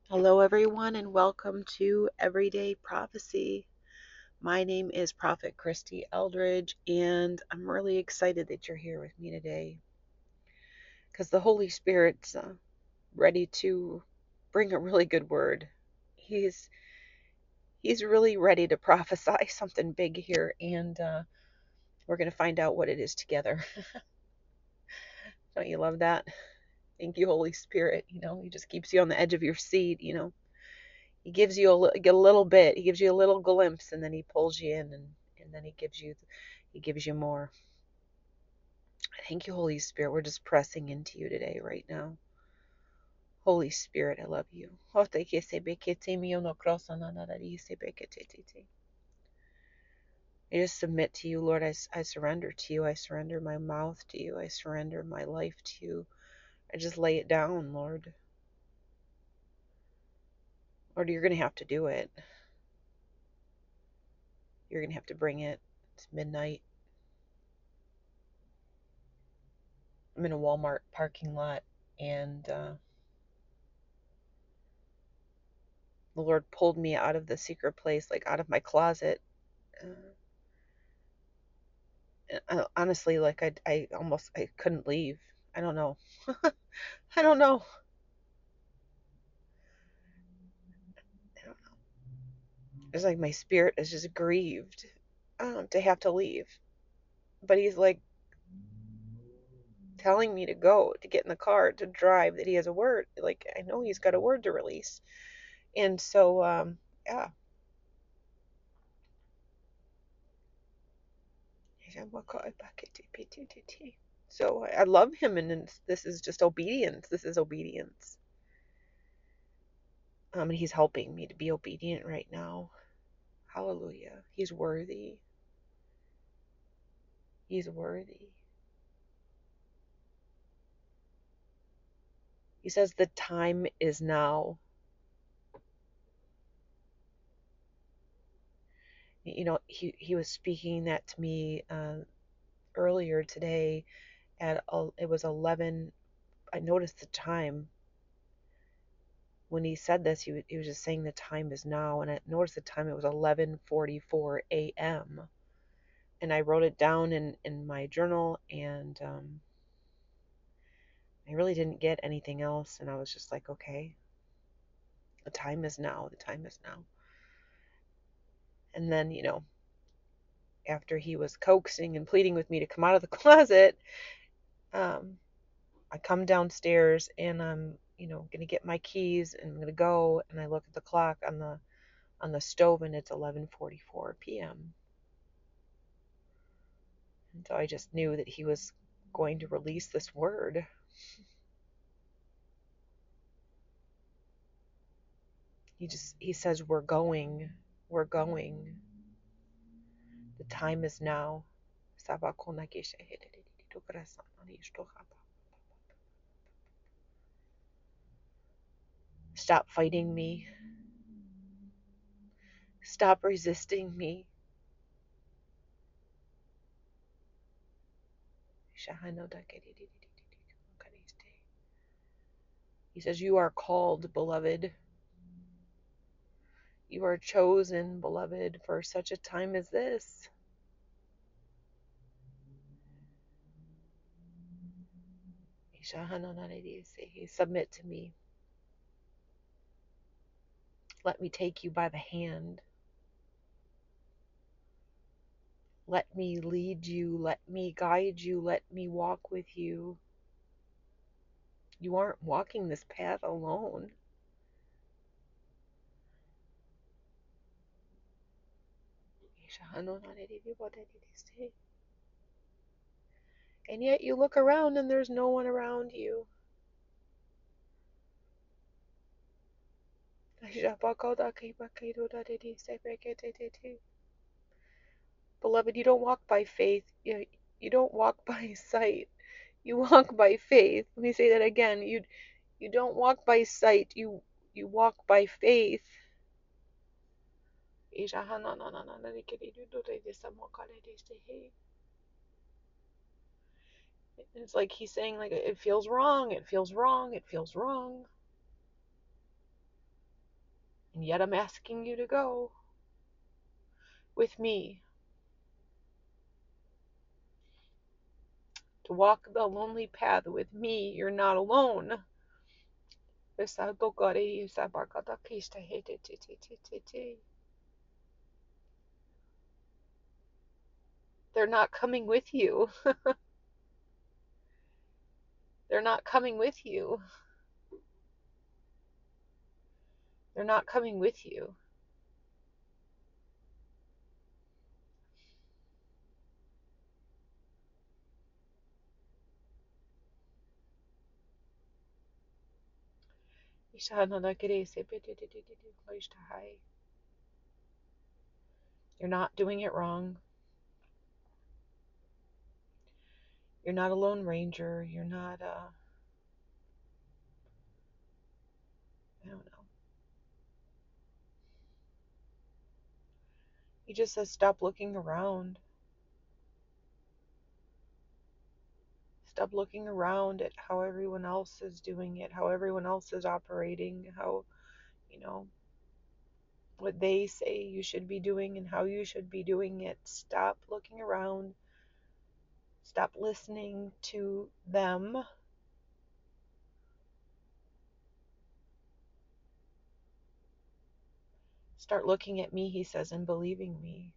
Hello, everyone, and welcome to Everyday Prophecy. My name is Prophet Christy Eldridge, and I'm really excited that you're here with me today because the Holy Spirit's ready to bring a really good word. He's he's really ready to prophesy something big here, and we're going to find out what it is together. Don't you love that? Thank you, Holy Spirit. He just keeps you on the edge of your seat. He gives you a little bit. He gives you a little glimpse, and then he pulls you in, and then he gives you more. Thank you, Holy Spirit. We're just pressing into you today, right now. Holy Spirit, I love you. I just submit to you, Lord. I surrender to you. I surrender my mouth to you. I surrender my life to you. I just lay it down, Lord. Lord, you're going to have to do it. You're going to have to bring it. It's midnight. I'm in a Walmart parking lot, and the Lord pulled me out of the secret place, like out of my closet. Honestly, like I couldn't leave. I don't know. I don't know. I don't know. It's like my spirit is just grieved to have to leave. But he's like telling me to go, to get in the car, to drive, that he has a word. Like, I know he's got a word to release. And so, yeah. So I love him, and this is just obedience. This is obedience. And he's helping me to be obedient right now. Hallelujah. He's worthy. He's worthy. He says the time is now. He was speaking that to me earlier today it was 11. I noticed the time when he said this. He was just saying the time is now, and I noticed the time. It was 11:44 a.m. and I wrote it down in my journal, and I really didn't get anything else, and I was just like, okay, the time is now. The time is now. And then, after he was coaxing and pleading with me to come out of the closet, um, I come downstairs, and I'm, gonna get my keys, and I'm gonna go, and I look at the clock on the stove, and it's 11:44 p.m. And so I just knew that he was going to release this word. He says, we're going. We're going. The time is now. Stop fighting me. Stop resisting me. He says, you are called, beloved. You are chosen, beloved, for such a time as this. Submit to me. Let me take you by the hand. Let me lead you. Let me guide you. Let me walk with you. You aren't walking this path alone. And yet you look around and there's no one around you. Beloved, you don't walk by faith. You don't walk by sight. You walk by faith. Let me say that again. You don't walk by sight. You walk by faith. It's like he's saying, like, it feels wrong. It feels wrong. It feels wrong. And yet I'm asking you to go with me, to walk the lonely path with me. You're not alone. They're not coming with you. They're not coming with you. They're not coming with you. You're not doing it wrong. You're not a lone ranger. You're not I don't know. He just says stop looking around. Stop looking around at how everyone else is doing it, how everyone else is operating, how, you know, what they say you should be doing and how you should be doing it. Stop looking around. Stop listening to them. Start looking at me, he says, and believing me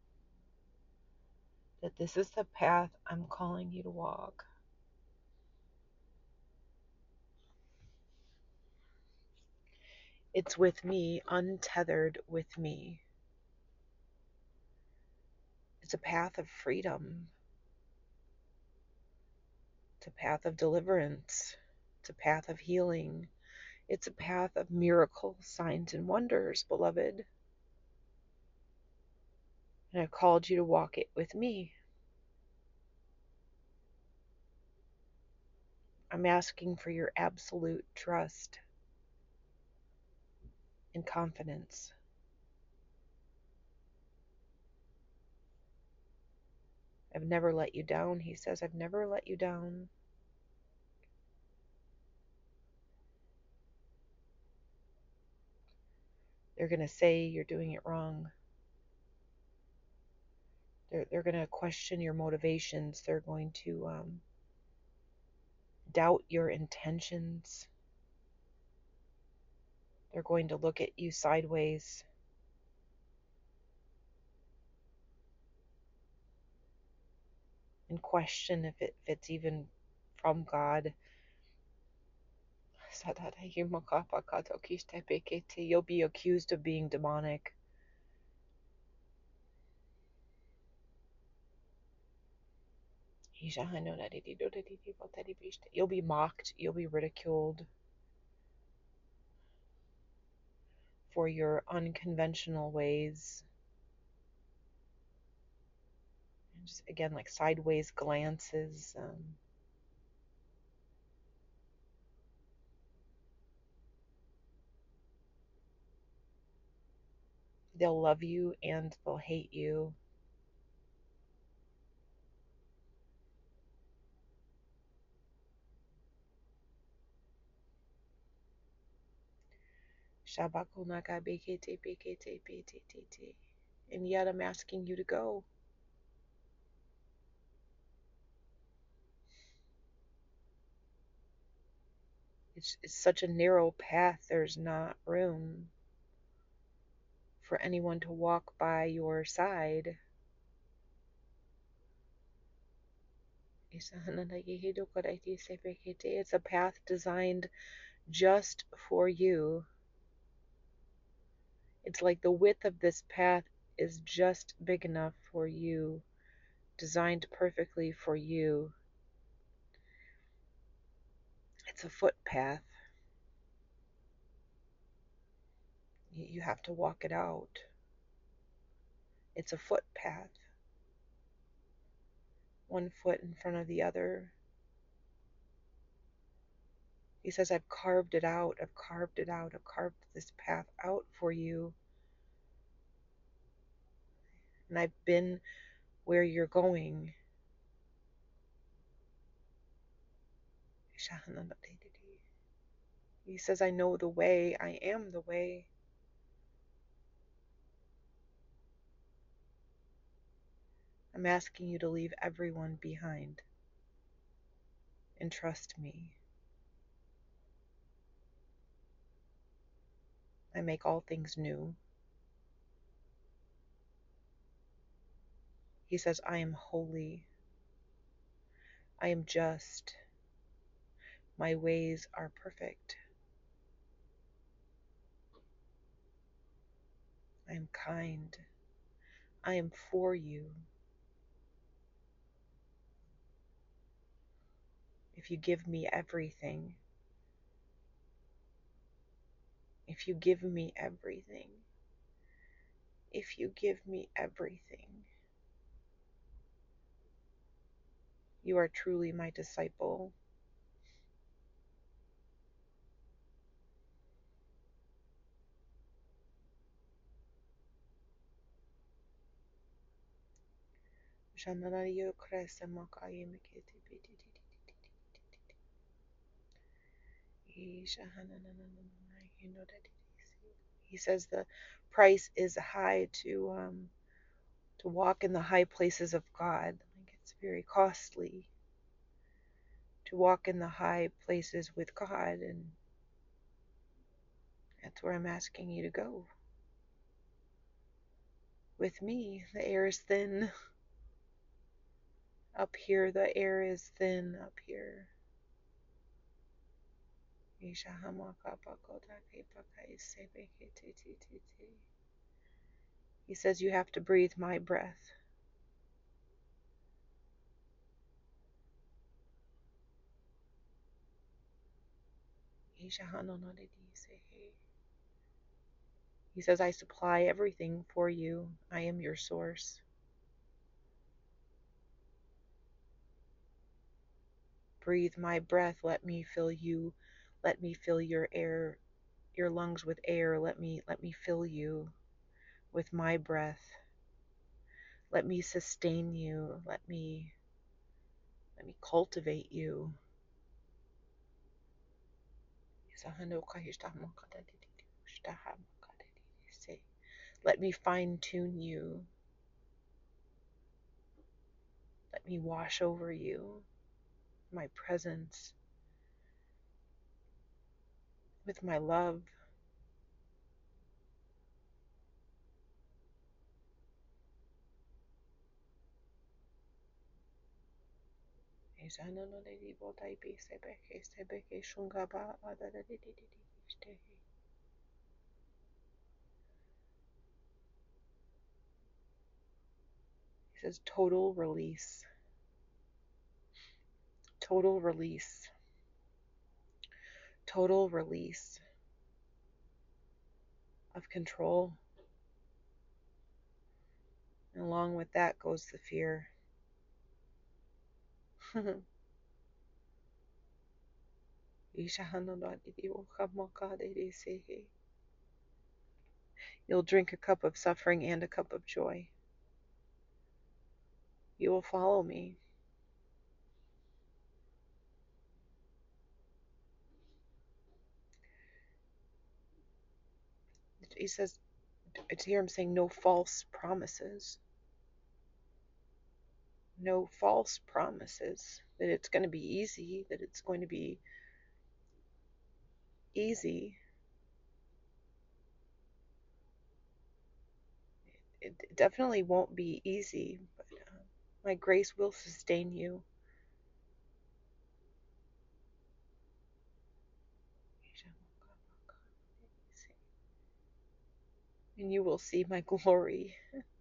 that this is the path I'm calling you to walk. It's with me, untethered with me. It's a path of freedom. It's a path of deliverance. It's a path of healing. It's a path of miracles, signs, and wonders, beloved. And I've called you to walk it with me. I'm asking for your absolute trust and confidence. I've never let you down, he says. I've never let you down. They're going to say you're doing it wrong. They're going to question your motivations. They're going to doubt your intentions. They're going to look at you sideways. And question if it's even from God. You'll be accused of being demonic. You'll be mocked. You'll be ridiculed for your unconventional ways. And just again, like sideways glances. They'll love you and they'll hate you. And yet I'm asking you to go. It's such a narrow path, there's not room for anyone to walk by your side. It's a path designed just for you. It's like the width of this path is just big enough for you, designed perfectly for you. It's a footpath. You have to walk it out. It's a footpath. One foot in front of the other. He says, I've carved it out. I've carved it out. I've carved this path out for you. And I've been where you're going. He says, I know the way. I am the way. I'm asking you to leave everyone behind and trust me. I make all things new. He says, I am holy. I am just. My ways are perfect. I am kind. I am for you. If you give me everything, if you give me everything, if you give me everything, you are truly my disciple. He says the price is high to walk in the high places of God. Like it's very costly to walk in the high places with God, and that's where I'm asking you to go. With me, the air is thin. Up here, the air is thin up here. He says you have to breathe my breath. He says, I supply everything for you. I am your source. Breathe my breath. Let me fill you. Let me fill your air, your lungs with air. Let me fill you with my breath. Let me sustain you. Let me cultivate you. Let me fine tune you. Let me wash over you. My presence. With my love. He says total release. Total release. Total release of control. And along with that goes the fear. You'll drink a cup of suffering and a cup of joy. You will follow me. He says, it's here I'm saying no false promises. No false promises that it's going to be easy, that it's going to be easy. It definitely won't be easy, but my grace will sustain you. And you will see my glory.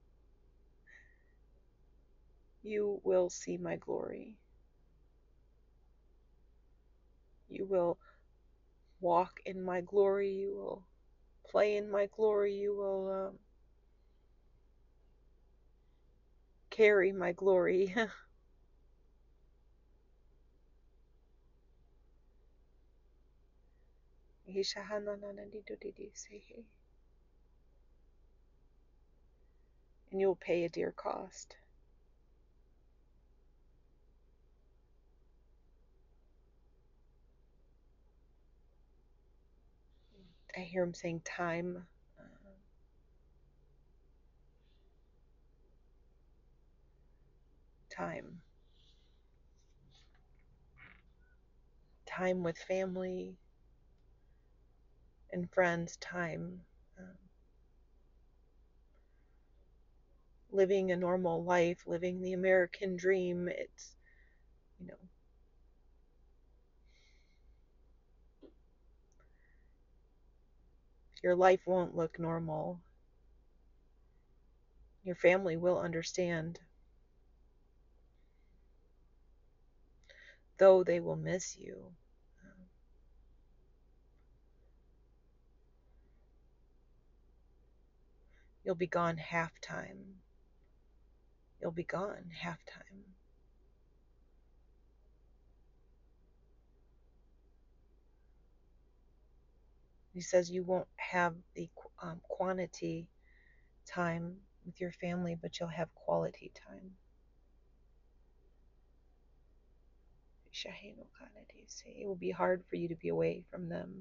You will see my glory. You will walk in my glory. You will play in my glory. You will carry my glory. And you'll pay a dear cost. I hear him saying time. time. Time with family and friends, time living a normal life, living the American dream. It's, you know, your life won't look normal. Your family will understand, though they will miss you. You'll be gone half time. You'll be gone half time. He says you won't have the quantity time with your family, but you'll have quality time. It will be hard for you to be away from them.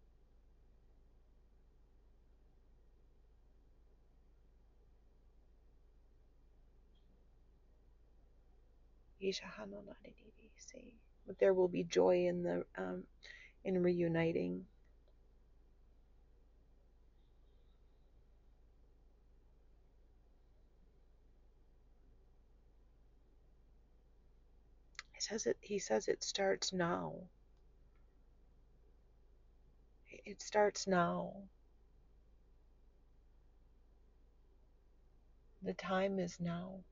But there will be joy in the in reuniting. He says it starts now. It starts now. The time is now.